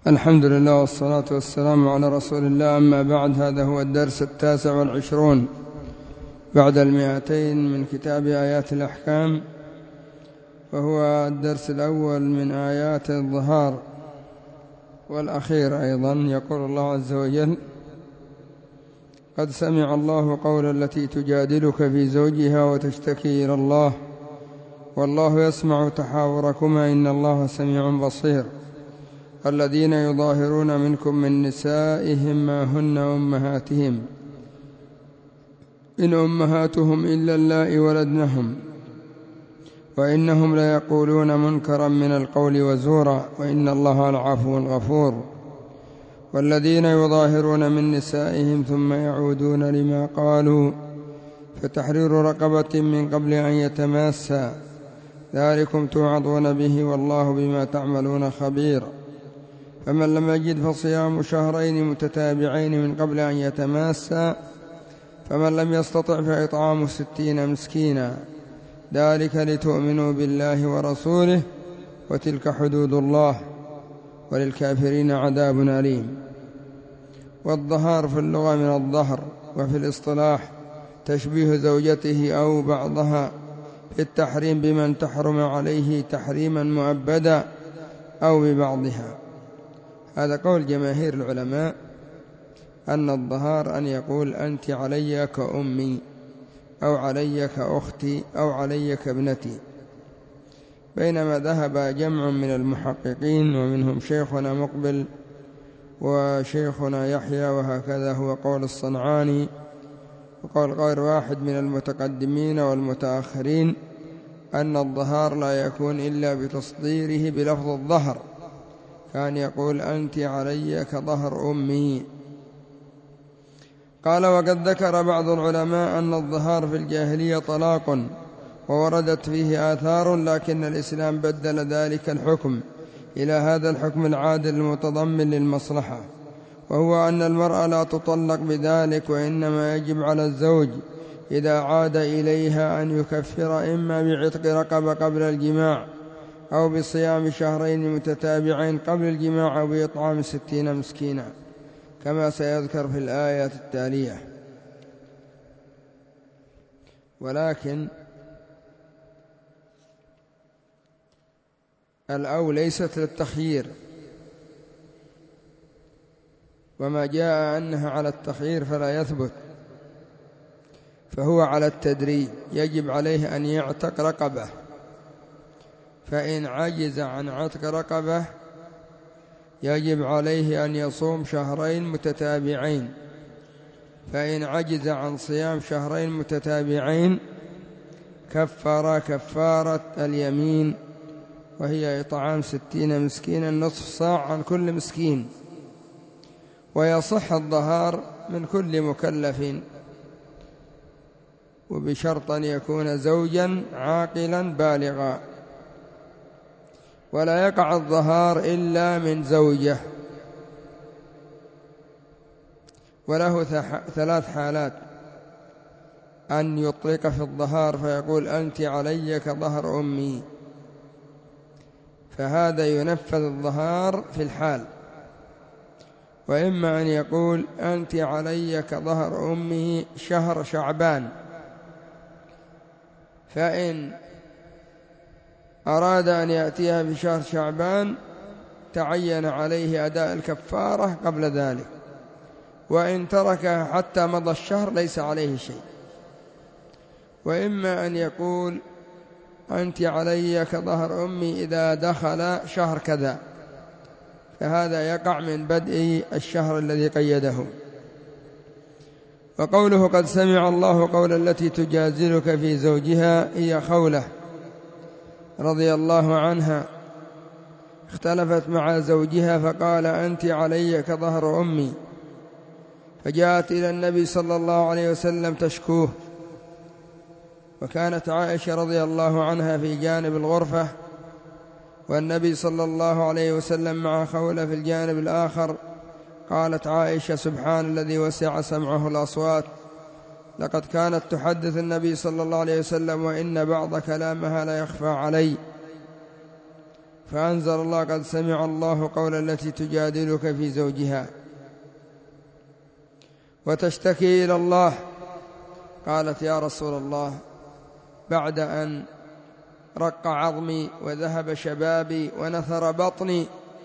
الحمد لله والصلاة والسلام على رسول الله. أما بعد، هذا هو الدرس 29 بعد 200 من كتاب آيات الأحكام، وهو الدرس الأول من آيات الظهار والأخير أيضا. يقول الله عز وجل: قد سمع الله قول التي تجادلك في زوجها وتشتكي إلى الله والله يسمع تحاوركما إن الله سميع بصير. الذين يظاهرون منكم من نسائهم ما هن أمهاتهم إن أمهاتهم إلا اللائي ولدنهم وإنهم ليقولون منكرا من القول وزورا وإن الله لعفو غفور. والذين يظاهرون من نسائهم ثم يعودون لما قالوا فتحرير رقبة من قبل أن يتماسا ذلكم توعظون به والله بما تعملون خبير. فمن لم يجد فصيام شهرين متتابعين من قبل أن يتماسا فمن لم يستطع فإطعام 60 مسكينا ذلك لتؤمنوا بالله ورسوله وتلك حدود الله وللكافرين عذاب أليم. والظهار في اللغة من الظهر، وفي الاصطلاح تشبيه زوجته أو بعضها في التحريم بمن تحرم عليه تحريما مؤبدا أو ببعضها. هذا قول جماهير العلماء أن الظهار أن يقول أنت علي كأمي أو علي كأختي أو علي كابنتي، بينما ذهب جمع من المحققين ومنهم شيخنا مقبل وشيخنا يحيى، وهكذا هو قول الصنعاني وقول غير واحد من المتقدمين والمتأخرين، أن الظهار لا يكون إلا بتصديره بلفظ الظهر، كان يقول أنت علي كظهر أمي. قال: وقد ذكر بعض العلماء أن الظهار في الجاهلية طلاق ووردت فيه آثار، لكن الإسلام بدل ذلك الحكم إلى هذا الحكم العادل المتضمن للمصلحة، وهو أن المرأة لا تطلق بذلك، وإنما يجب على الزوج إذا عاد إليها أن يكفر إما بعتق رقبة قبل الجماع أو بصيام شهرين متتابعين قبل الجماع أو بإطعام 60 مسكينا كما سيذكر في الآيات التالية. ولكن الأو ليست للتخيير، وما جاء أنها على التخيير فلا يثبت، فهو على التدريج. يجب عليه أن يعتق رقبة، فإن عجز عن عتق رقبة يجب عليه أن يصوم شهرين متتابعين، فإن عجز عن صيام شهرين متتابعين كفر كفارة اليمين، وهي إطعام 60 مسكينا نصف صاع عن كل مسكين. ويصح الظهار من كل مكلف، وبشرط أن يكون زوجا عاقلا بالغا، ولا يقع الظهار إلا من زوجة. وله 3 حالات: أن يطلق في الظهار فيقول أنت علي كظهر أمي، فهذا ينفذ الظهار في الحال. وإما أن يقول أنت علي كظهر أمه شهر شعبان، فإن أراد أن يأتيها بشهر شعبان تعين عليه أداء الكفارة قبل ذلك، وإن تركها حتى مضى الشهر ليس عليه شيء. وإما أن يقول أنت علي كظهر أمي إذا دخل شهر كذا، فهذا يقع من بدء الشهر الذي قيده. وقوله قد سمع الله قول التي تجادلك في زوجها هي خولة رضي الله عنها، اختلفت مع زوجها فقال أنت علي كظهر أمي، فجاءت إلى النبي صلى الله عليه وسلم تشكوه، وكانت عائشة رضي الله عنها في جانب الغرفة والنبي صلى الله عليه وسلم مع خولة في الجانب الآخر. قالت عائشة: سبحان الذي وسع سمعه الأصوات، لقد كانت تحدث النبي صلى الله عليه وسلم وإن بعض كلامها لا يخفى علي. فأنزل الله: قد سمع الله قول التي تجادلك في زوجها وتشتكي إلى الله. قالت: يا رسول الله، بعد أن رق عظمي وذهب شبابي ونثر بطني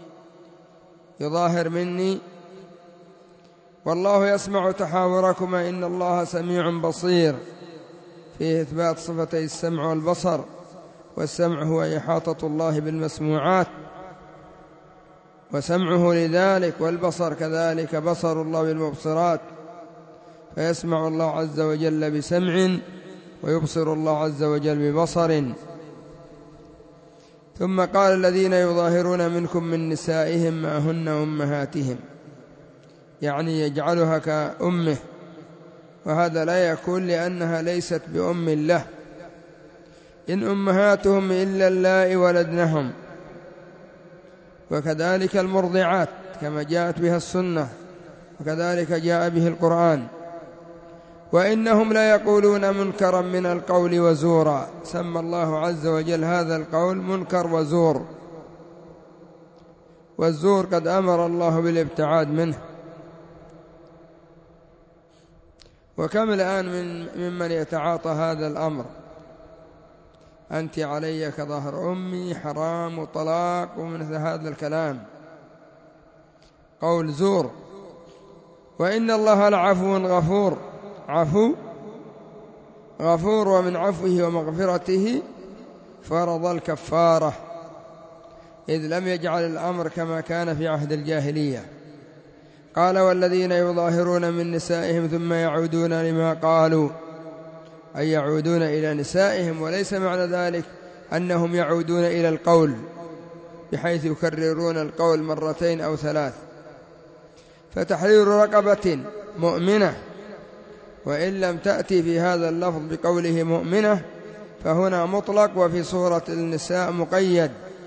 يظاهر مني، والله يسمع تحاوركما إن الله سميع بصير، فيه إثبات صفتي السمع والبصر، والسمع هو إحاطة الله بالمسموعات وسمعه لذلك، والبصر كذلك بصر الله بالمبصرات، فيسمع الله عز وجل بسمع ويبصر الله عز وجل ببصر. ثم قال: الذين يظاهرون منكم من نسائهم ما هن أمهاتهم، يعني يجعلها كأمه، وهذا لا يكون لأنها ليست بأم له. إن أمهاتهم إلا اللائي ولدنهم، وكذلك المرضعات كما جاءت بها السنة، وكذلك جاء به القرآن. وإنهم لا يقولون منكرا من القول وزورا، سمى الله عز وجل هذا القول منكر وزور، والزور قد أمر الله بالابتعاد منه. وكم الآن ممن يتعاطى هذا الأمر: أنت علي كظهر أمي، حرام وطلاق ومثل هذا الكلام، قول زور. وإن الله لعفو غفور، عفو غفور، ومن عفوه ومغفرته فرض الكفارة، إذ لم يجعل الأمر كما كان في عهد الجاهلية. قال: والذين يظاهرون من نسائهم ثم يعودون لما قالوا، أي يعودون إلى نسائهم، وليس معنى ذلك أنهم يعودون إلى القول بحيث يكررون القول مرتين أو ثلاث. فتحرير رقبة مؤمنة، وإن لم تأتي في هذا اللفظ بقوله مؤمنة فهنا مطلق، وفي سورة النساء مقيد.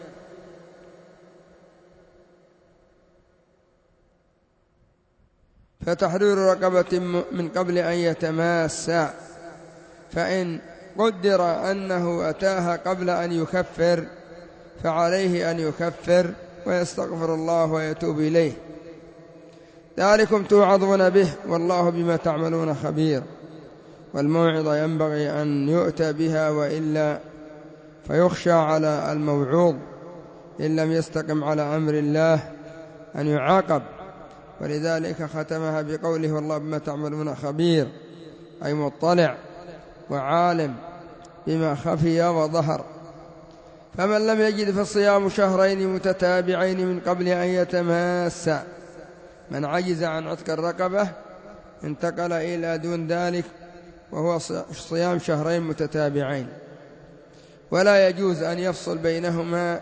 فتحرير رقبة من قبل أن يتماسا، فإن قدر أنه أتاها قبل أن يكفر فعليه أن يكفر ويستغفر الله ويتوب إليه. ذلكم توعظون به والله بما تعملون خبير. والموعظة ينبغي أن يؤتى بها، وإلا فيخشى على الموعوظ إن لم يستقم على أمر الله أن يعاقب، ولذلك ختمها بقوله: والله بما تعملون خبير، أي مطلع وعالم بما خفي وظهر. فمن لم يجد فالصيام شهرين متتابعين من قبل أن يتماسا. من عجز عن عتق الرقبة انتقل إلى دون ذلك، وهو صيام شهرين متتابعين، ولا يجوز أن يفصل بينهما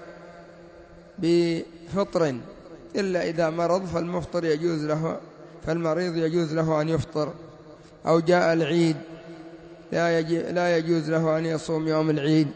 بفطر، إلا إذا مرض فالمفطر يجوز له، فالمريض يجوز له أن يفطر، أو جاء العيد لا يجوز له أن يصوم يوم العيد.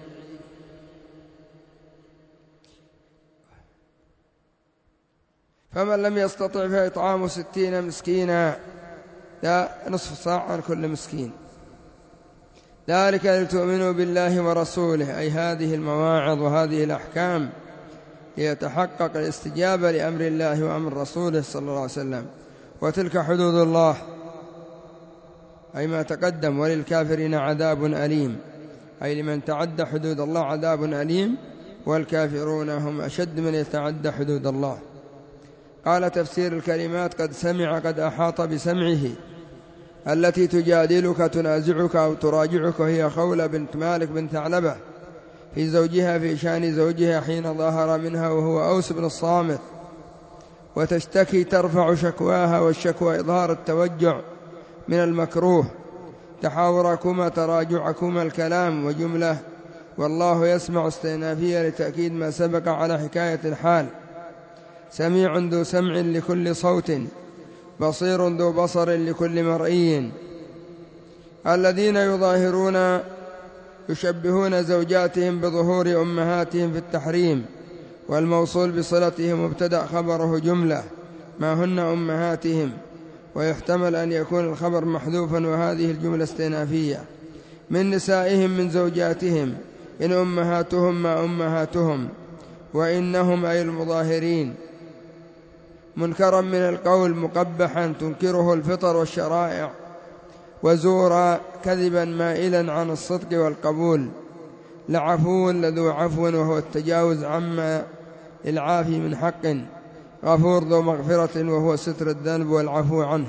فمن لم يستطع فإطعام 60 مسكينا، لا نصف صاع عن كل مسكين. ذلك لتؤمنوا بالله ورسوله، أي هذه المواعظ وهذه الأحكام ليتحقق الاستجابة لأمر الله وأمر رسوله صلى الله عليه وسلم. وتلك حدود الله، أي ما تقدم. وللكافرين عذاب أليم، أي لمن تعدى حدود الله عذاب أليم، والكافرون هم أشد من يتعدى حدود الله. قال تفسير الكلمات: قد سمع، قد أحاط بسمعه. التي تجادلك تنازعك أو تراجعك هي خولة بنت مالك بن ثعلبة في زوجها في شأن زوجها حين ظهر منها وهو أوس بن الصامت، وتشتكي ترفع شكواها، والشكوى إظهار التوجع من المكروه، تحاوركما تراجعكما الكلام وجملة. والله يسمع استئنافية لتأكيد ما سبق على حكاية الحال. سميع ذو سمع لكل صوت، بصير ذو بصر لكل مرئي. الذين يظاهرون يشبهون زوجاتهم بظهور أمهاتهم في التحريم، والموصول بصلته مبتدأ خبره جملة ما هن أمهاتهم، ويحتمل أن يكون الخبر محذوفا وهذه الجملة استئنافية. من نسائهم من زوجاتهم، إن أمهاتهم ما أمهاتهم، وإنهم أي المظاهرين منكرا من القول مقبحا تنكره الفطر والشرائع، وزورا كذبا مائلا عن الصدق والقبول، لعفو لذو عفو وهو التجاوز عما العافي من حق، غفور ذو مغفرة وهو ستر الذنب والعفو عنه.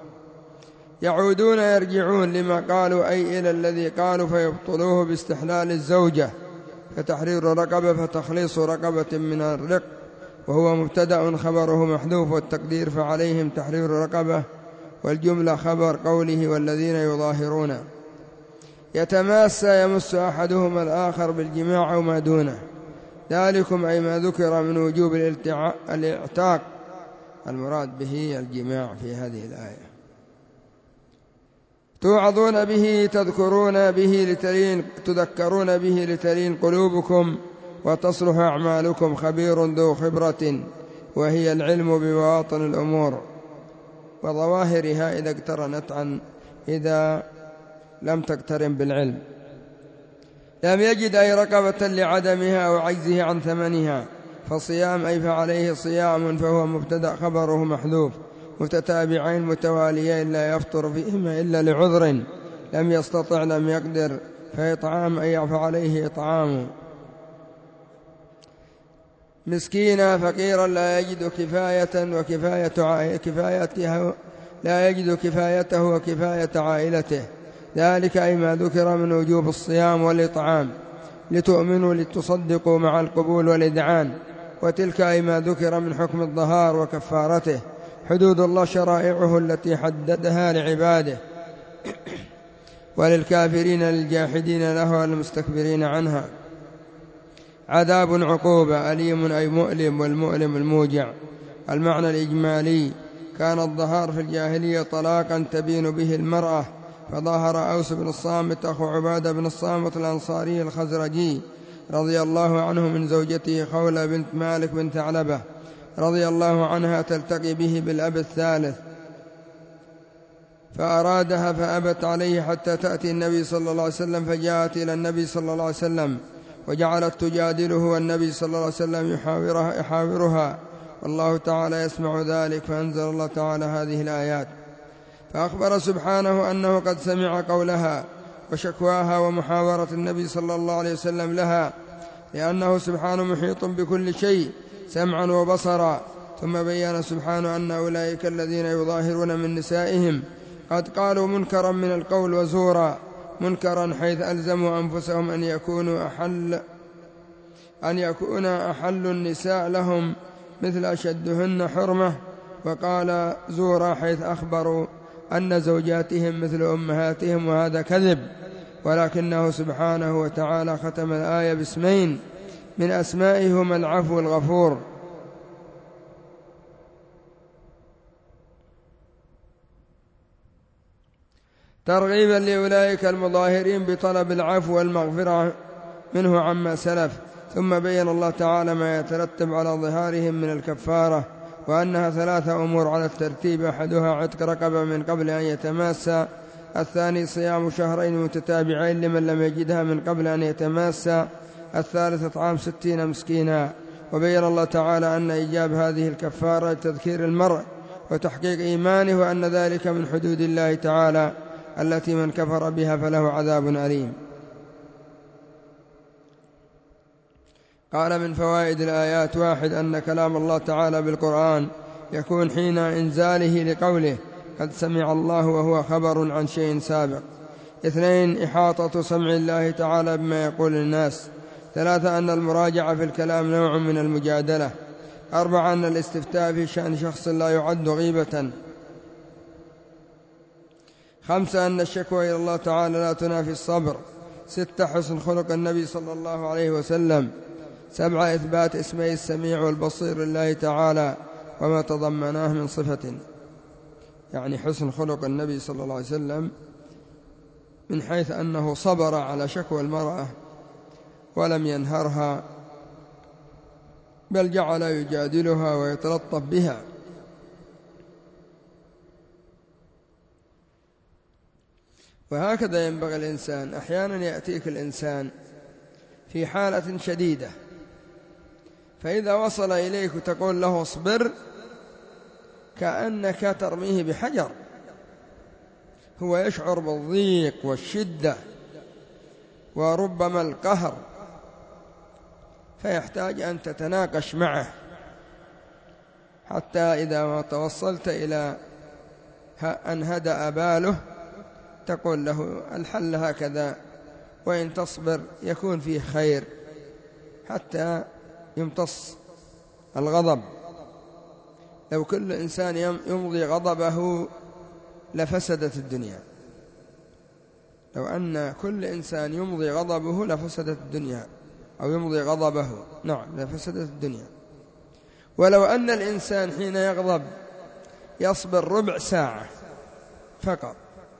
يرجعون لما قالوا أي إلى الذي قالوا فيبطلوه باستحلال الزوجة، فتحرير رقبة فتخليص رقبة من الرق، وهو مبتدأ خبره محذوف، والتقدير فعليهم تحرير رقبة، والجملة خبر قوله والذين يظاهرون. يتماسى يمس أحدهما الآخر بالجماع أو ما دونه، ذلكم أي ما ذكر من وجوب الاعتاق، المراد به الجماع في هذه الآية. توعظون به تذكرون به لتلين قلوبكم وتصلح أعمالكم، خبير ذو خبرة، وهي العلم ببواطن الأمور وظواهرها إذا لم تقترن بالعلم. لم يجد أي رقبة لعدمها أو عجزه عن ثمنها، فصيام أي فعليه صيام، فهو مبتدأ خبره محذوف، متتابعين متواليين لا يفطر فيهما إلا لعذر، لم يستطع لم يقدر، فإطعام أي فعليه إطعام. مسكينا فقيرا لا يجد كفايته وكفاية عائلته، ذلك أي ما ذكر من وجوب الصيام والإطعام، لتؤمنوا لتصدقوا مع القبول والإذعان. وتلك أي ما ذكر من حكم الظهار وكفارته، حدود الله شرائعه التي حددها لعباده، وللكافرين للجاحدين له والمستكبرين عنها عذاب عقوبة أليم أي مؤلم، والمؤلم الموجع. المعنى الإجمالي: كان الظهار في الجاهلية طلاقا تبين به المرأة، فظهر أوس بن الصامت أخو عبادة بن الصامت الأنصاري الخزرجي رضي الله عنه من زوجته خولة بنت مالك بن ثعلبة رضي الله عنها تلتقي به بالأب الثالث، فأرادها فأبت عليه حتى تأتي النبي صلى الله عليه وسلم، فجاءت إلى النبي صلى الله عليه وسلم وجعلت تجادله، والنبي صلى الله عليه وسلم يحاورها، والله تعالى يسمع ذلك، فأنزل الله تعالى هذه الآيات. فأخبر سبحانه أنه قد سمع قولها وشكواها ومحاورة النبي صلى الله عليه وسلم لها، لأنه سبحانه محيط بكل شيء سمعا وبصرا. ثم بيّن سبحانه أن أولئك الذين يظاهرون من نسائهم قد قالوا منكرا من القول وزورا، منكرا حيث ألزموا أنفسهم أن يكون أحل النساء لهم مثل أشدهن حرمة، وقال زورا حيث أخبروا أن زوجاتهم مثل أمهاتهم، وهذا كذب، ولكنه سبحانه وتعالى ختم الآية باسمين من أسمائهما العفو الغفور. ترغيبا لأولئك المظاهرين بطلب العفو والمغفرة منه عما سلف. ثم بين الله تعالى ما يترتب على ظهارهم من الكفارة، وأنها 3 أمور على الترتيب: أحدها عتق رقبة من قبل أن يتماسى، الثاني صيام شهرين متتابعين لمن لم يجدها من قبل أن يتماسى، الثالث إطعام 60 مسكينا. وبين الله تعالى أن إيجاب هذه الكفارة تذكير المرء وتحقيق إيمانه، وأن ذلك من حدود الله تعالى التي من كفر بها فله عذاب أليم. قال: من فوائد الآيات: 1. أن كلام الله تعالى بالقرآن يكون حين إنزاله لقوله قد سمع الله، وهو خبر عن شيء سابق. 2. إحاطة سمع الله تعالى بما يقول الناس. 3. أن المراجعة في الكلام نوع من المجادلة. 4. أن الاستفتاء في شأن شخص لا يعد غيبة. 5. أن الشكوى إلى الله تعالى لا تنافي الصبر. 6. حسن خلق النبي صلى الله عليه وسلم. 7. إثبات اسمي السميع والبصير لله تعالى وما تضمناه من صفة، يعني حسن خلق النبي صلى الله عليه وسلم من حيث أنه صبر على شكوى المرأة ولم ينهرها، بل جعل يجادلها ويتلطف بها. وهكذا ينبغي الإنسان. أحيانا يأتيك الإنسان في حالة شديدة فإذا وصل إليك وتقول له اصبر كأنك ترميه بحجر، هو يشعر بالضيق والشدة وربما القهر، فيحتاج أن تتناقش معه حتى إذا ما توصلت إلى أن هدأ باله تقول له الحل هكذا، وإن تصبر يكون فيه خير حتى يمتص الغضب. لو كل إنسان يمضي غضبه لفسدت الدنيا، لو أن كل إنسان يمضي غضبه لفسدت الدنيا، أو يمضي غضبه، نعم، لفسدت الدنيا. ولو أن الإنسان حين يغضب يصبر ربع ساعة فقط،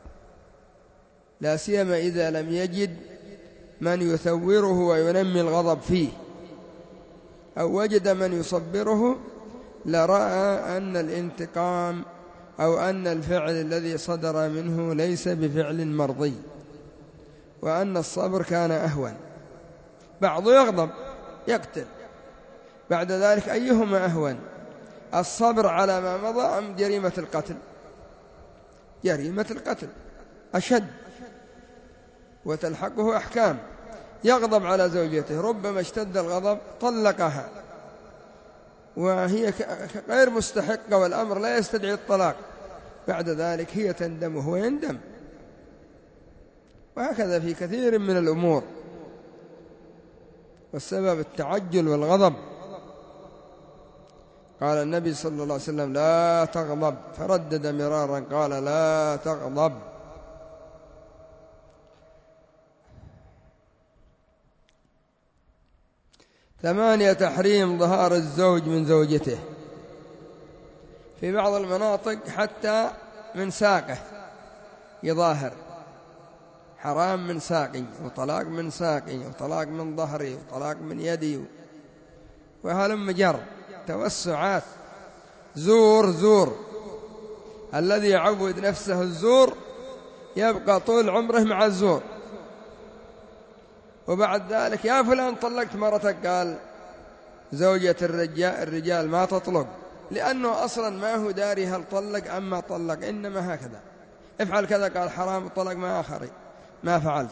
لا سيما إذا لم يجد من يثوره وينمي الغضب فيه، أو وجد من يصبره، لرأى أن الانتقام أو أن الفعل الذي صدر منه ليس بفعل مرضي، وأن الصبر كان أهون. بعض يغضب يقتل، بعد ذلك أيهما أهون، الصبر على ما مضى أم جريمة القتل؟ جريمة القتل أشد وتلحقه أحكام. يغضب على زوجته، ربما اشتد الغضب طلقها وهي غير مستحقة والأمر لا يستدعي الطلاق، بعد ذلك هي تندم وهو يندم، وهكذا في كثير من الأمور، والسبب التعجل والغضب. قال النبي صلى الله عليه وسلم لا تغضب، فردد مرارا قال لا تغضب. 8 تحريم ظهار الزوج من زوجته. في بعض المناطق حتى من ساقه يظاهر، حرام من ساقي، وطلاق من ساقي، وطلاق من ظهري، وطلاق من يدي، وهلم جر، توسعات، زور زور. الذي يعود نفسه الزور يبقى طول عمره مع الزور، وبعد ذلك يا فلان طلقت مرتك، قال زوجة الرجال ما تطلق، لأنه أصلا ما هو داري هل طلق أم ما طلق، إنما هكذا افعل كذا، قال حرام، الطلق ما آخري ما فعلت،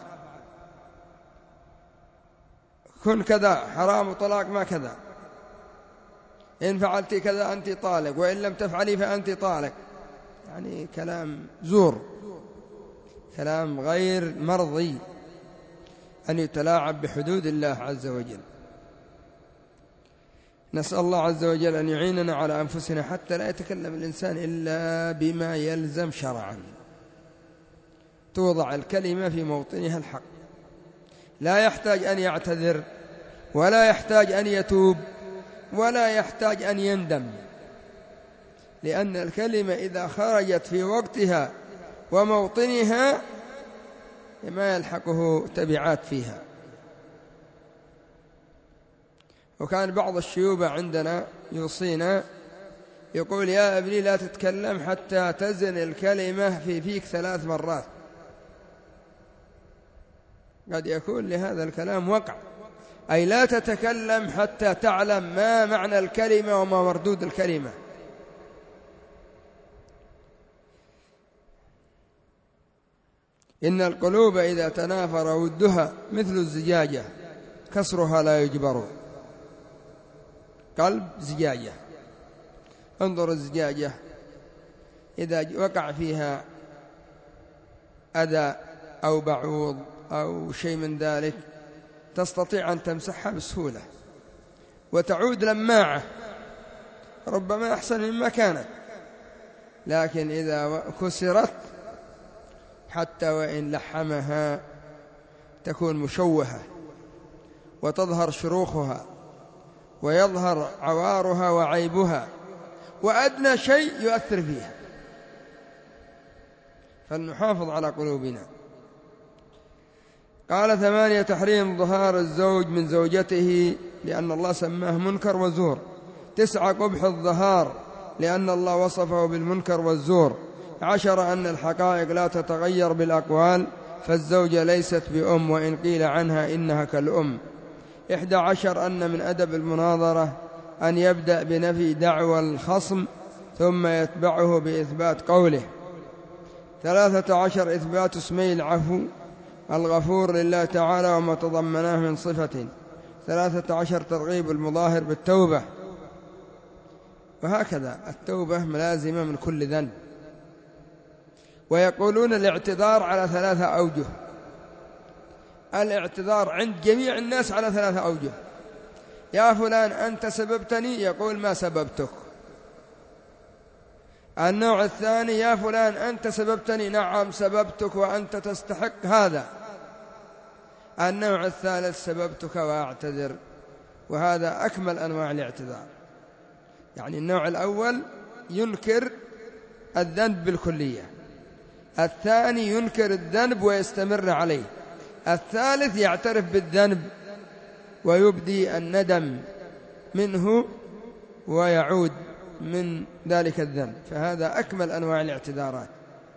كن كذا حرام، وطلاق ما كذا، إن فعلت كذا أنت طالق، وإن لم تفعلي فأنت طالق. يعني كلام زور، كلام غير مرضي أن يتلاعب بحدود الله عز وجل. نسأل الله عز وجل أن يعيننا على أنفسنا حتى لا يتكلم الإنسان إلا بما يلزم شرعا، توضع الكلمة في موطنها الحق، لا يحتاج أن يعتذر، ولا يحتاج أن يتوب، ولا يحتاج أن يندم، لأن الكلمة إذا خرجت في وقتها وموطنها ما يلحقه تبعات فيها. وكان بعض الشيوبة عندنا يوصينا، يقول يا ابني لا تتكلم حتى تزن الكلمة في فيك 3 مرات. قد يكون لهذا الكلام وقع، أي لا تتكلم حتى تعلم ما معنى الكلمة وما مردود الكلمة. إن القلوب إذا تنافر ودها مثل الزجاجة كسرها لا يجبر. قلب زجاجة، انظر الزجاجة إذا وقع فيها أذى أو بعوض أو شيء من ذلك تستطيع أن تمسحها بسهولة وتعود لماعة، ربما أحسن مما كانت، لكن إذا كسرت حتى وإن لحمها تكون مشوهة وتظهر شروخها ويظهر عوارها وعيبها، وأدنى شيء يؤثر فيها. فلنحافظ على قلوبنا. قال 8 تحريم ظهار الزوج من زوجته لأن الله سماه منكر وزور. 9 قبح الظهار لأن الله وصفه بالمنكر والزور. 10 أن الحقائق لا تتغير بالأقوال، فالزوجة ليست بأم وإن قيل عنها إنها كالأم. 11 أن من أدب المناظرة أن يبدأ بنفي دعوى الخصم ثم يتبعه بإثبات قوله. 13 إثبات اسمي العفو الغفور لله تعالى وما تضمناه من صفة. 13 ترغيب المظاهر بالتوبة، وهكذا التوبة ملازمة من كل ذنب. ويقولون الاعتذار على 3 أوجه. الاعتذار عند جميع الناس على 3 أوجه. يا فلان أنت سببتني، يقول ما سببتك. النوع الثاني يا فلان أنت سببتني، نعم سببتك وأنت تستحق هذا. النوع الثالث سببتك وأعتذر، وهذا أكمل أنواع الاعتذار. يعني النوع الأول ينكر الذنب بالكلية، الثاني ينكر الذنب ويستمر عليه، الثالث يعترف بالذنب ويبدي الندم منه ويعود من ذلك الذنب. فهذا أكمل أنواع الاعتذارات.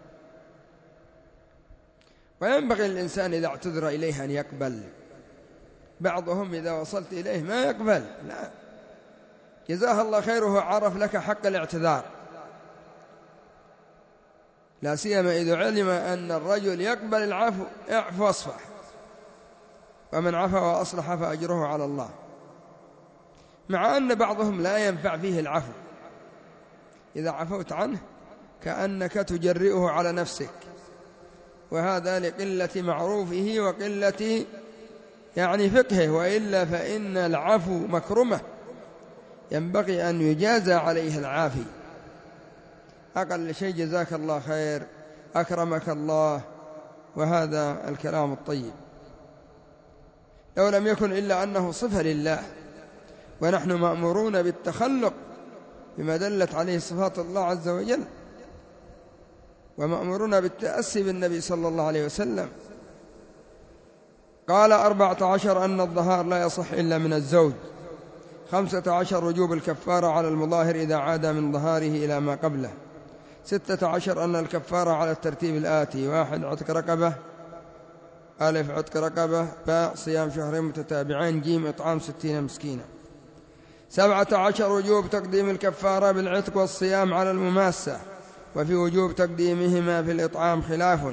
وينبغي للإنسان إذا اعتذر إليه أن يقبل. بعضهم إذا وصلت إليه ما يقبل، لا، جزاه الله خيره عرف لك حق الاعتذار، لا سيما إذا علم أن الرجل يقبل العفو، اعف واصفح، ومن عفا وأصلح فأجره على الله. مع أن بعضهم لا ينفع فيه العفو، إذا عفوت عنه كأنك تجرئه على نفسك، وهذا لقلة معروفه وقلة فقهه، وإلا فإن العفو مكرمة ينبغي أن يجازى عليه العافي. أقل شيء جزاك الله خير، أكرمك الله، وهذا الكلام الطيب. لو لم يكن إلا أنه صفة لله، ونحن مأمورون بالتخلق بما دلت عليه صفات الله عز وجل، ومأمورون بالتأسي بالنبي صلى الله عليه وسلم. قال 14 أن الظهار لا يصح إلا من الزوج. 15 وجوب الكفارة على المظاهر إذا عاد من ظهاره إلى ما قبله. 16 أن الكفارة على الترتيب الآتي: 1 عتق رقبة، ألف عتق رقبة، باء صيام شهرين متتابعين، جيم إطعام 60 مسكينا. 17 وجوب تقديم الكفارة بالعتق والصيام على المماسة، وفي وجوب تقديمهما في الإطعام خلاف،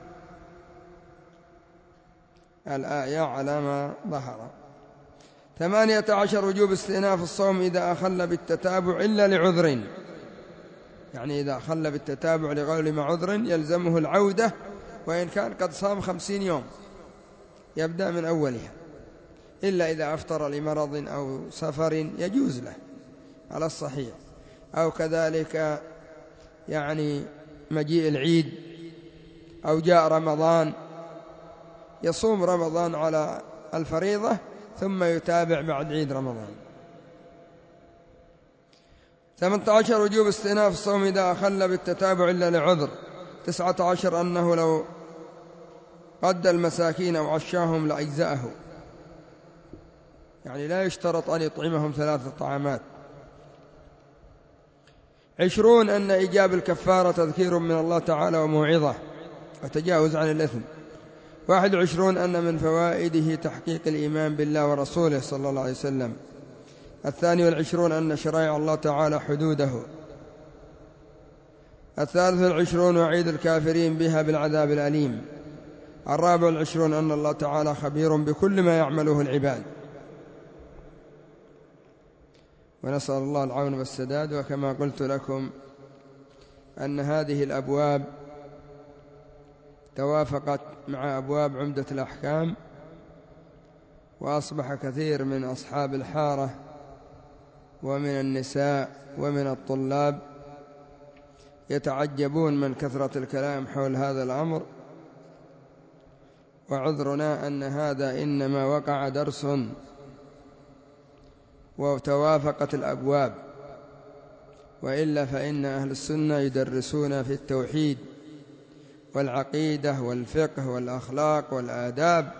الآية على ما ظهر. 18 وجوب استئناف الصوم إذا أخل بالتتابع إلا لعذر، يعني إذا أخل بالتتابع لغير ما عذر يلزمه العودة، وإن كان قد صام 50 يوم يبدأ من أولها، إلا إذا أفطر لمرض أو سفر يجوز له على الصحيح، أو كذلك مجيء العيد، أو جاء رمضان يصوم رمضان على الفريضة ثم يتابع بعد عيد رمضان. 18 وجوب استئناف الصوم إذا أخل بالتتابع إلا لعذر. 19 أنه لو قد المساكين أو عشاهم لأجزأه، يعني لا يشترط أن يطعمهم 3 طعامات. 20 أن إيجاب الكفارة تذكير من الله تعالى وموعظة وتجاوز عن الإثم. 21 أن من فوائده تحقيق الإيمان بالله ورسوله صلى الله عليه وسلم. 22 أن شرائع الله تعالى حدوده. 23 وعيد الكافرين بها بالعذاب الأليم. 24 أن الله تعالى خبير بكل ما يعمله العباد. ونسأل الله العون والسداد. وكما قلت لكم أن هذه الأبواب توافقت مع أبواب عمدة الأحكام، وأصبح كثير من أصحاب الحارة ومن النساء ومن الطلاب يتعجبون من كثرة الكلام حول هذا الأمر، وعذرنا أن هذا إنما وقع درس وتوافقت الأبواب، وإلا فإن أهل السنة يدرسون في التوحيد والعقيدة والفقه والأخلاق والآداب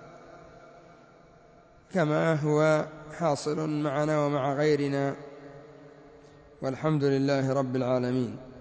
كما هو حاصل معنا ومع غيرنا، والحمد لله رب العالمين.